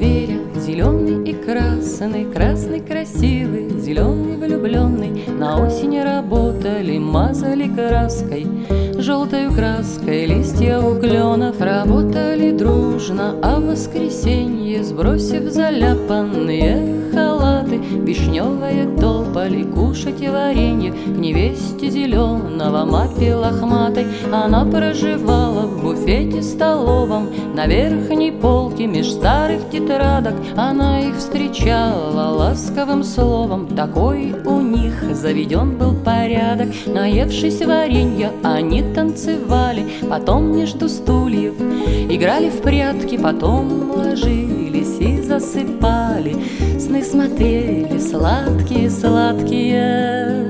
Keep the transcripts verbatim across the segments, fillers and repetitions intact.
зверя, зеленый и красный, красный красивый, зеленый влюбленный. На осень работали, мазали краской, желтою краской листья у кленов. Работали дружно, а в воскресенье, сбросив заляпанные халаты, вишневые топали кушать варенье к невесте зеленого мапе лохматой. Она проживала в буфете столовом на верхней полке меж старых тетрадок. Она их встречала ласковым словом, такой у них заведен был порядок. Наевшись варенья, они танцевали, потом между стульев играли в прятки, потом ложились и засыпали. Сны смотрели сладкие-сладкие,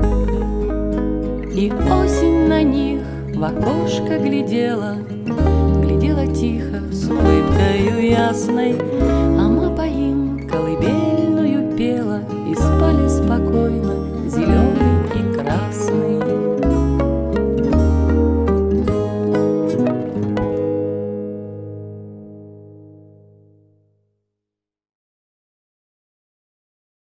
и осень на них в окошко глядела, глядела тихо, с улыбкою ясной.